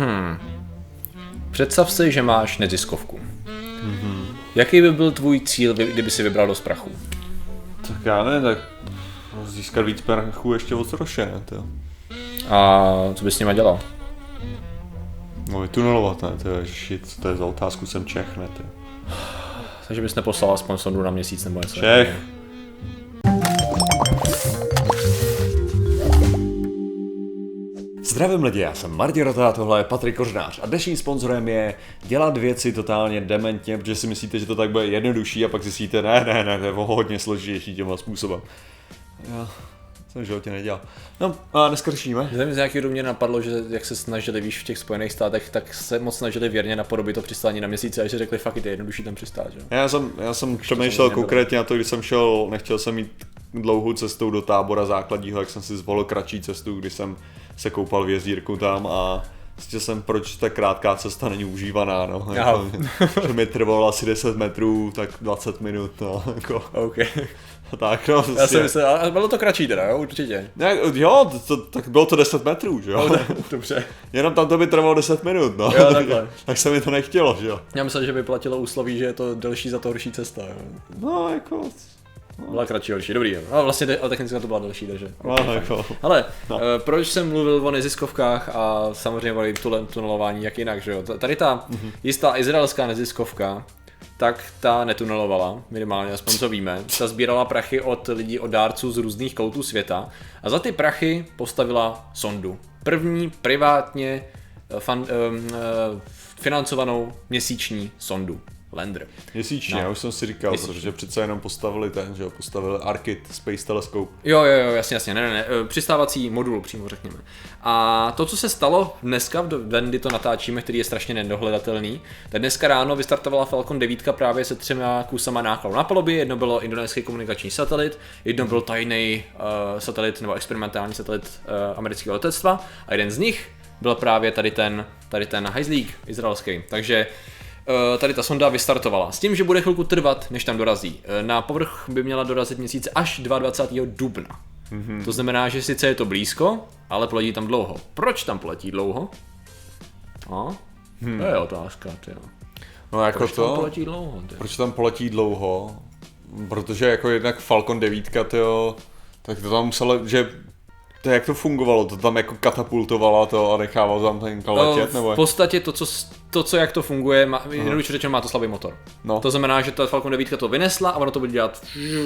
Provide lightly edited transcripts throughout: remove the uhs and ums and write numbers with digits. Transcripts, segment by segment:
Představ si, že máš neziskovku. Jaký by byl tvůj cíl, kdyby si vybral dost prachu? Tak já ne, tak získat víc prachu ještě od Soroše, ne? To. A co bys s nima dělal? No vytunelovat, ne? To je shit, to je za otázku, jsem Čech, ne? To. Takže bys neposlal aspoň sondu na měsíc nebo něco? Čech. Zdravím lidi, já jsem Martin Rota, tohle je Patrik Kořnář a dnešním sponzorem je dělat věci totálně dementně, protože si myslíte, že to tak bude jednodušší a pak zjistíte, ne, to je hodně složitější těmhle způsobem. Já jsem v životě nedělal. No a dneska řešíme. Z nějakého mě napadlo, že jak se snažili, víš, v těch Spojených státech, tak se moc snažili věrně napodobit to přistání na měsíce a že řekli, fakt je jednodušší tam přistát, že? Já jsem přemýšlel konkrétně na to, když jsem šel, nechtěl jsem jít dlouhou cestou do tábora základního, jak jsem si zvolil kratší cestu, když jsem se koupal v jezdírku tam a zjistil jsem, proč ta krátká cesta není užívaná, no. Jako, že mi trvalo asi 10 metrů, tak 20 minut, no. Jako. Okay. Tak, no, já jsem myslel, ale bylo to kratší teda, jo, určitě. Ne, jo, tak bylo to 10 metrů, že jo. No, dobře. Jenom tam to by trvalo 10 minut, no. Jo, takhle. Tak se mi to nechtělo, že jo. Já myslel, že by platilo úsloví, že je to delší za to horší cesta, jo. No, jako... Byla kratší, horší, dobrý, jo. Ale vlastně technicky to byla delší, takže... No, jako... Ale proč jsem mluvil o neziskovkách a samozřejmě o tunelování, jak jinak, že jo. Tady ta jistá izraelská neziskovka, tak ta netunelovala, minimálně aspoň co víme. Ta sbírala prachy od lidí, od dárců z různých koutů světa a za ty prachy postavila sondu. První privátně financovanou měsíční sondu. Lander. Měsíčně, já už jsem si říkal, protože přece jenom postavili postavili Arkit Space Telescope. Jo, jasně, ne, přistávací modul přímo řekněme. A to, co se stalo dneska, v den, kdy to natáčíme, který je strašně nedohledatelný, tak dneska ráno vystartovala Falcon 9 právě se 3 kusama nákladů na palubě, jedno bylo indonéský komunikační satelit, jedno byl tajný satelit nebo experimentální satelit amerického letectva a jeden z nich byl právě tady ten hajzlík izraelský, takže tady ta sonda vystartovala. S tím, že bude chvilku trvat, než tam dorazí. Na povrch by měla dorazit měsíce až 22. dubna. To znamená, že sice je to blízko, ale poletí tam dlouho. Proč tam poletí dlouho? To je otázka, tyjo. No jako proč tam poletí dlouho? Tyjo? Proč tam poletí dlouho? Protože jako jednak Falcon 9, tyjo, tak to tam muselo, že... To jak to fungovalo? To tam jako katapultovalo to a nechávalo tam ten letět? Nebo? V podstatě to, co jak to funguje, jednoduše řečeno má to slabý motor. No. To znamená, že ta Falcon 9 to vynesla a ono to bude dělat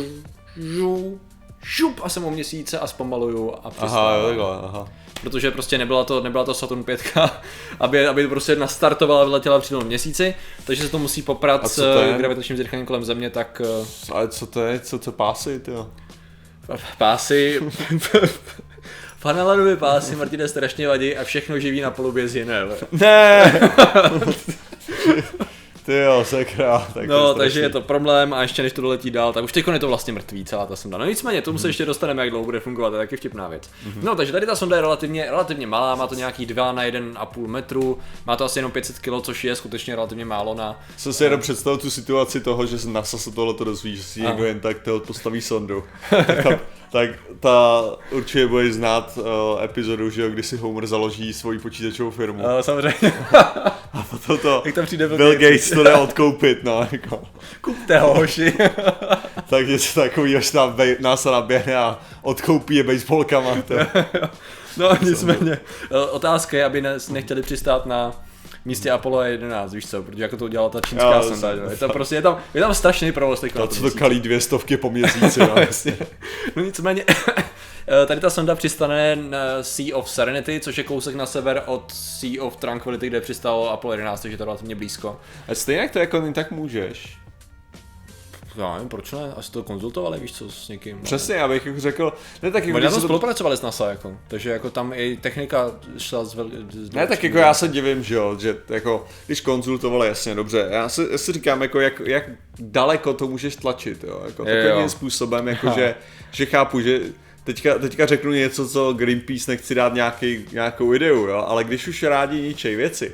šup a jsem o měsíce a zpomaluju a přistávám. Aha. Protože prostě nebyla to Saturn 5, aby prostě nastartovala a vyletěla přímo v měsíci, takže se to musí poprat s gravitačním zrychlením kolem Země, tak... Ale co to je? Co pásy, tyjo? Pásy... Fanalanovy pásy Martine strašně vadí a všechno živí na palubě zhyne. Ne! Tyjo, sakra. No, takže je to problém a ještě než to doletí dál, tak už teďko je to vlastně mrtvý, celá ta sonda. No nicméně, tomu se ještě dostaneme, jak dlouho bude fungovat, to je taky vtipná věc. No, takže tady ta sonda je relativně malá, má to nějaký 2 na 1,5 metru, má to asi jenom 500 kg, což je skutečně relativně málo na... Jsem si jenom představil tu situaci toho, že NASA se tohleto dozví, že si někdo jen tak postaví sondu. Tak ta určitě bude znát epizodu, že jo, kdy si Homer založí svoji počítačovou firmu. Samozřejmě. A potom to jak tam přijde Bill Gates to jde odkoupit, no, jako. Kupte ho, hoši. Tak něco takovýho, že NASA naběhne a odkoupí je baseballkama. No nicméně, otázka je, aby nechtěli přistát na místě Apollo 11, víš co, protože jako to udělala ta čínská sonda, je to prostě, je tam strašný provoz teď. To, co to kalí 200 po měsíci, no. Jasně. No nicméně, tady ta sonda přistane na Sea of Serenity, což je kousek na sever od Sea of Tranquility, kde přistálo Apollo 11, takže to je relativně blízko. A stejně jak to jako tak můžeš. Já nevím, proč ne, asi to konzultovali, víš co, s někým. Přesně, abych jako řekl, ne tak jako... Oni tam spolupracovali s NASA, jako, takže jako tam i technika šla z ne, tak jako já se divím, že jo, že jako, když konzultovali, jasně, dobře, já si říkám, jako jak daleko to můžeš tlačit, jo, jako takovým způsobem, jako že chápu, že teďka řeknu něco, co Greenpeace nechci dát nějakou ideu, jo, ale když už rádi ničej věci,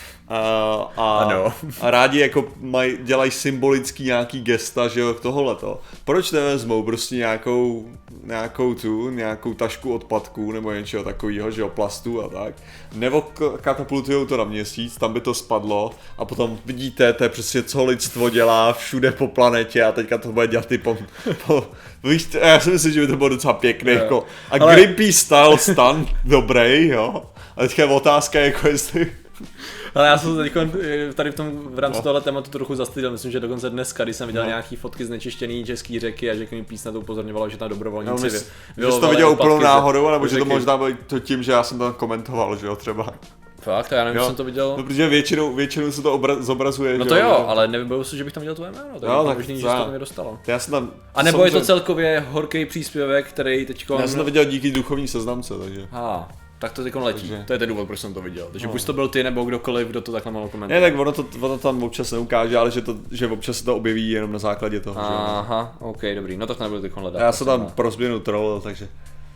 a rádi jako dělají symbolický nějaký gesta, že jo, tohleto. Proč nevezmou prostě nějakou nějakou tašku odpadků nebo něčeho takového, že jo, plastu a tak, nebo katapultujou to na Měsíc, tam by to spadlo a potom vidíte, to je přesně co lidstvo dělá všude po planetě a teďka to bude dělat víš, já si myslím, že by to bylo docela pěkný, jako, a ale... Greenpeace style stan, dobrý, jo, a teďka je otázka, jako jestli... Ale já jsem tady v rámci tohle tématu to trochu zastydil, myslím, že dokonce dneska, když jsem viděl nějaký fotky znečištěný český řeky a že Greenpeace na to upozorňovalo, že tam dobrovolníci že jsi to viděl úplnou náhodou, nebo že to možná bylo to tím, že já jsem to komentoval, že jo, třeba. Fakt, já nevím, že jsem to viděl. No, protože většinou se to zobrazuje. No to jo, ale nevybavuji si, že bych tam viděl tvoje jméno, to je možný, že se to nedostalo. Já jsem tam... A nebo je to celkově horký příspěvek, který teďko... Já jsem to viděl díky duchovní seznamce, takže... Tak to teď letí. Takže... To je ten důvod, proč jsem to viděl. Takže buď to byl ty nebo kdokoliv, kdo to takhle mohl komentovat. Ne, tak ono to tam občas neukáže, ale že občas se to objeví jenom na základě toho. Aha, OK, dobrý. No tak to nebudu teď hledat. Já jsem tam pro změnu troll, takže...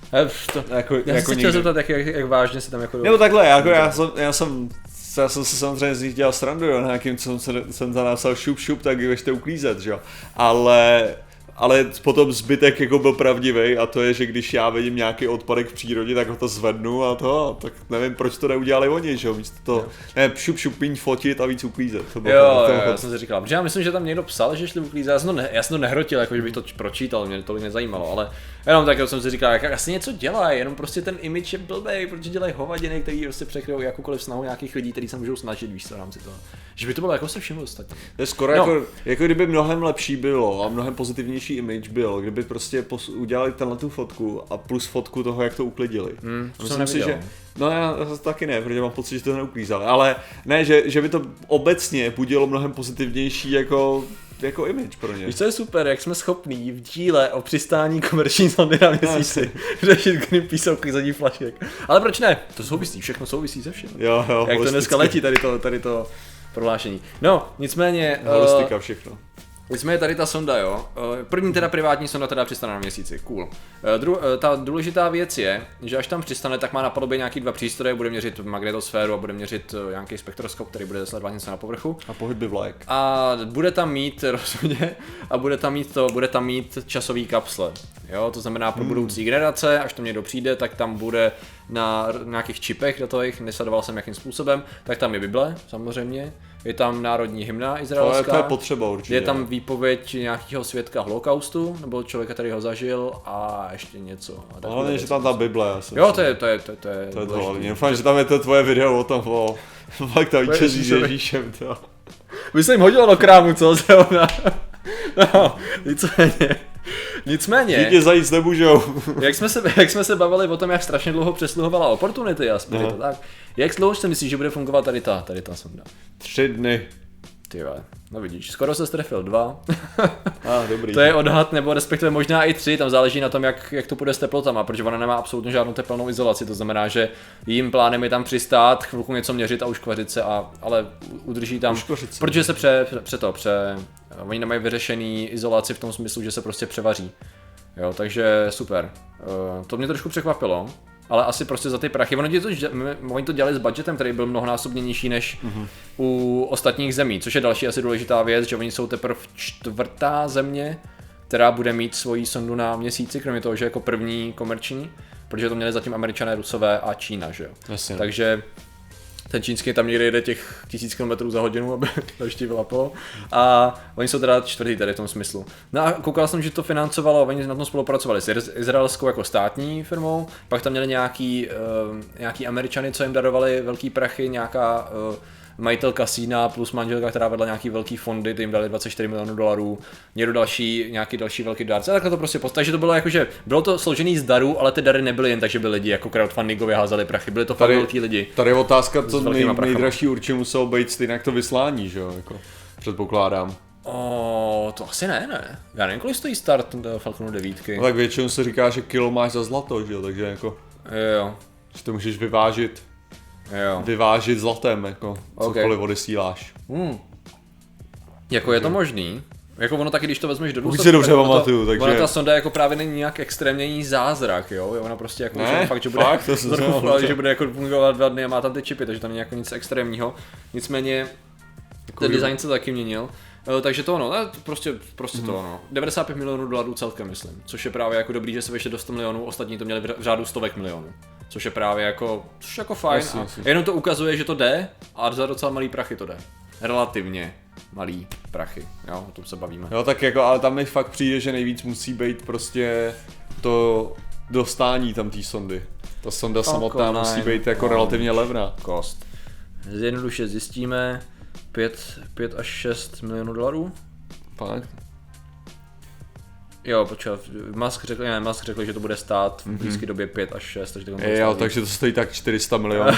Já jsem chtěl zeptat, jak vážně se tam jako... Nebo takhle, já jsem si samozřejmě z nich dělal srandu, jo, na jakým jsem tam napsal šup, tak běžte uklízet, že jo. Ale potom zbytek jako byl pravdivý a to je, že když já vidím nějaký odpadek v přírodě, tak ho to zvednu a tak nevím, proč to neudělali oni, že jo, místo to, ne, šup, míň fotit a víc uklízet. Já jsem si říkal, protože já myslím, že tam někdo psal, že šli uklízet, já jsem to nehrotil, jako že bych to pročítal, mě to nezajímalo, ale jenom tak jsem si říkal, jak asi něco dělají, jenom prostě ten image je blbej, protože dělají hovadiny, který prostě překryjou jakoukoliv snahu nějakých lidí, kteří se můžou snažit, víš co, v rámci toho. Že by to bylo jako se všem ostatním. To je skoro jako kdyby mnohem lepší bylo a mnohem pozitivnější image byl, kdyby prostě udělali tu fotku a plus fotku toho, jak to uklidili. Myslím si, že... No já taky ne, protože mám pocit, že to neuklízali, ale ne, že by to obecně budilo mnohem pozitivnější jako image pro ně. Víš, co je super, jak jsme schopní v díle o přistání komerční sondy na Měsíci řešit Greenpeace a uklízení flašek. Ale proč ne? To souvisí, všechno souvisí se vším. Jo, jak to dneska letí tady to prohlášení. No, nicméně... Holistika, všechno. Nicméně tady ta sonda, jo. První teda privátní sonda teda přistane na Měsíci, cool. Ta důležitá věc je, že až tam přistane, tak má na palubě nějaký dva přístroje, bude měřit magnetosféru a bude měřit nějaký spektroskop, který bude sledovat něco na povrchu. A pohyby vlajek. A bude tam mít rozhodně, a bude tam mít časový kapsle. Jo, to znamená pro budoucí generace, až to někdo přijde, tak tam bude na nějakých čipech datových, nesledoval jsem jakým způsobem, tak tam je Bible, samozřejmě. Je tam národní hymna izraelská. To je potřeba určitě. Je tam výpověď nějakého svědka holokaustu, nebo člověka, který ho zažil a ještě něco. Hlavně, že tam ta Bible. Jo, to je to hlavně. Doufám, že tam je to tvoje video o tom, fakt tam víčeří s Ježíšem. By se jim hodilo do krámu, co zrovna. No, Nicméně. Dítě zajíc nemůžou. jak jsme se bavili o tom, jak strašně dlouho přesluhovala Opportunity a Spirit, tak jak dlouho si myslíš, že bude fungovat tady ta sonda? 3 dny. Ty vole, no vidíš, skoro se strefil 2. Dobrý. To je odhad, nebo respektive možná i 3, tam záleží na tom, jak to půjde s teplotama, protože ona nemá absolutně žádnou teplnou izolaci, to znamená, že jejím plánem je tam přistát, chvilku něco měřit a uškvařit se, ale udrží tam, protože se oni nemají vyřešený izolaci v tom smyslu, že se prostě převaří. Jo, takže super. To mě trošku překvapilo. Ale asi prostě za ty prachy. Oni to dělali s budgetem, který byl mnohonásobně nižší než u ostatních zemí, což je další asi důležitá věc, že oni jsou teprve 4. země, která bude mít svoji sondu na Měsíci, kromě toho, že jako první komerční, protože to měli zatím Američané, Rusové a Čína, že jo. Jasně. Takže ten čínský tam někde jede těch 1000 km za hodinu, aby to ještě vylapalo. A oni jsou teda 4. tady v tom smyslu. No a koukal jsem, že to financovalo, oni na tom spolupracovali s izraelskou jako státní firmou, pak tam měli nějaký Američany, co jim darovali velký prachy, nějaká majitel kasína plus manželka, která vedla nějaký velký fondy, ty jim dali $24 milionů, někdo nějaký další velký dárce. A takhle to prostě takže to bylo jakože, bylo to složený z darů, ale ty dary nebyly jen tak, že by lidi jako crowdfundingově házeli prachy, byly to fakt velký lidi. Tady je otázka, co nejdražší určitě muselo být stejně to vyslání, že jo, jako předpokládám. To asi ne. Já nevím, kolik stojí start Falconu 9. No tak většinou se říká, že kilo máš za zlato, že jo, takže jako. Jo. Že to můžeš vyvážit zlatem, jako cokoliv odesíláš. Jako je to možný. Jako ono taky, když to vezmeš do důsledku, si dobře pamatuju, takže... Ona ta sonda jako právě není nějak extrémní zázrak, jo? Ona prostě jako fakt, že bude jako fungovat 2 dny a má tam ty čipy, takže to není jako nic extrémního. Nicméně ten design se taky měnil. Takže to ono, prostě to ono. 95 milionů dolarů celkem, myslím. Což je právě jako dobrý, že se vešli do 100 milionů, ostatní to měli v řádu stovek milionů. Což je právě jako fajn. Jasně. Jenom to ukazuje, že to jde a za docela malý prachy to jde. Relativně malý prachy, jo, o tom se bavíme. Jo, tak jako, ale tam mi fakt přijde, že nejvíc musí být prostě to dostání tam té sondy. Ta sonda samotná musí být jako relativně levná. Kost. Jednoduše zjistíme 5 až 6 milionů dolarů. Fakt? Jo, počkej, Musk řekl, že to bude stát v blízké době 5 až 6, takže to stojí tak 400 milionů.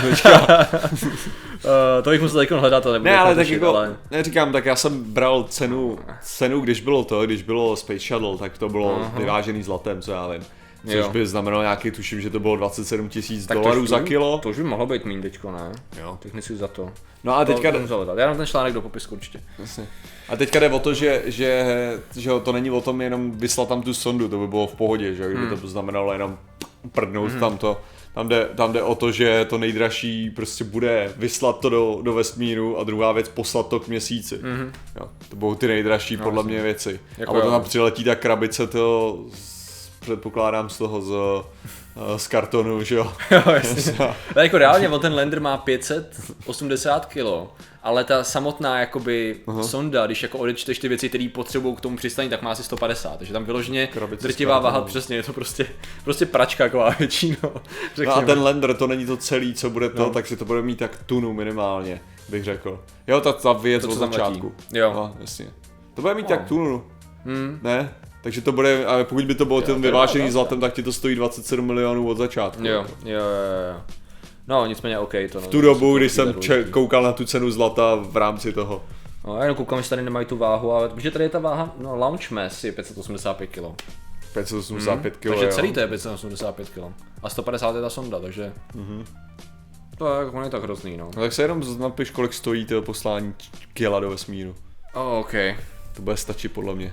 To bych musel hledat, ale ne, ale tak jako, neříkám, tak já jsem bral cenu, když bylo Space Shuttle, tak to bylo vyvážený zlatem, co já vím. Což by znamenalo nějaký, tuším, že to bylo 27 000 dolarů za kilo. To už by mohlo být míň teďko, ne? Jo. Technicky za to. No a teďka... Já dám ten článek do popisku určitě. Jasně. A teďka jde o to, že to není o tom jenom vyslat tam tu sondu, to by bylo v pohodě, že kdyby to znamenalo jenom prdnout tam to. Tam jde o to, že to nejdražší prostě bude vyslat to do vesmíru a druhá věc poslat to k měsíci. Jo, to budou ty nejdražší podle mě věci. Jako a potom tam přiletí ta krabice předpokládám z toho z kartonu, že jo. Ale jako reálně ten lander má 580 kg, ale ta samotná jakoby sonda, když jako odečteš ty věci, které potřebují k tomu přistání, tak má asi 150, takže tam vyloženě drtivá váha, přesně, je to prostě pračka taková větší, no. No a ten lander, to není to celý, co bude to, takže to bude mít tak tunu minimálně, bych řekl. Jo, ta věc od začátku. Jo. No, jasně. To bude mít tak tunu, ne? Takže to bude, ale pokud by to bylo ten vyvážený zlatem, tak ti to stojí 27 milionů od začátku. Jo. No, nicméně OK to. V tu dobu, když jsem koukal na tu cenu zlata v rámci toho. No, já jenom koukám, že tady nemají tu váhu, ale protože tady je ta váha, no launch mass je 585 kg. 585 kg, takže celý to je 585 kg. A 150 je ta sonda, takže... To je jako tak hrozný, no. No tak se jenom napiš, kolik stojí to poslání kila do vesmíru. OK. To bude stačit podle mě.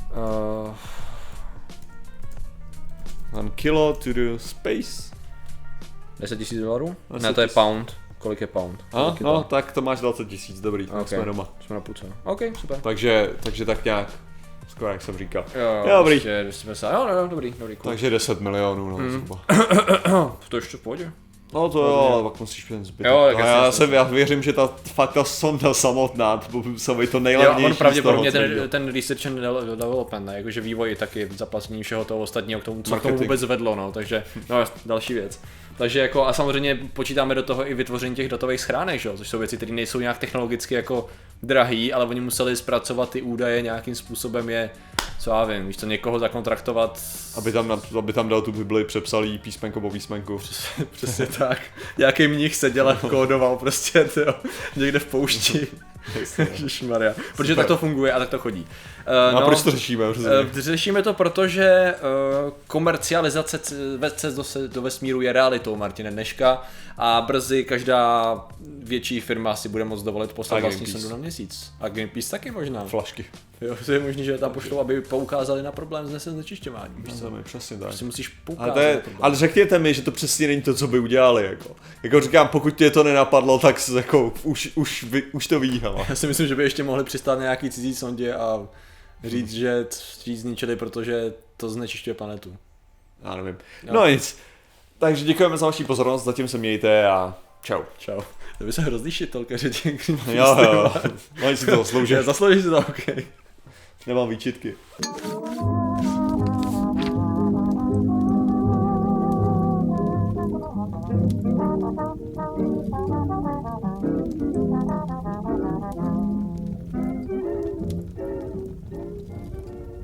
1 kilo to the space. 10 000 dolarů? Ne, to je pound. Kolik je pound? No, tak to máš 20 000, dobrý, tak jsme doma. Jsme na půlce. OK, super. Takže tak nějak, skoro jak jsem říkal. Jo, dobrý. Dobrý, cool. Takže 10 milionů, no, zhruba. To ještě v pohodě. No to jo, ale pak musíš ten zbytek. Jo, já věřím, že ta sonda samotná, to by to nejlevnější. Jo, on pravděpodobně ten research and development, ne? Jakože vývoj je taky zaplacení všeho toho ostatního, k tomu, co tomu vůbec vedlo, no, takže další věc. Takže jako a samozřejmě počítáme do toho i vytvoření těch datových schránek, že? Což jsou věci, které nejsou nějak technologicky jako drahý, ale oni museli zpracovat ty údaje nějakým způsobem co já vím, víš co, někoho zakontraktovat. Aby tam dal tu Bibli, přepsal jí písmenko po písmenku. Přesně tak. Nějaký mnich seděl a kódoval prostě, někde v poušti. Ježišmarja. Protože tak to funguje a tak to chodí. No a proč to řešíme? Řešíme to, protože komercializace cest do vesmíru je realitou, Martine, dneška a brzy každá větší firma si bude moct dovolit poslat vlastní sondu na měsíc. A Greenpeace taky možná. Flašky. Jo, to je možný, že tam pošlou, aby poukázali na problém s znečišťováním. Přesně tak. Prostě musíš poukázat ale řekněte mi, že to přesně není to, co by udělali. Jako říkám, pokud tě to nenapadlo, tak jako, už to ví. Já si myslím, že by ještě mohli přistát na nějaký cizí sondě a říct, že ji zničili, protože to znečišťuje planetu. Já nevím. No nic. Takže děkujeme za vaši pozornost, zatím se mějte a čau. Čau. To by se hrozný šitolka, že tě Jo. Mají si to zasloužit. Zaslouží si to, OK. Nemám výčitky.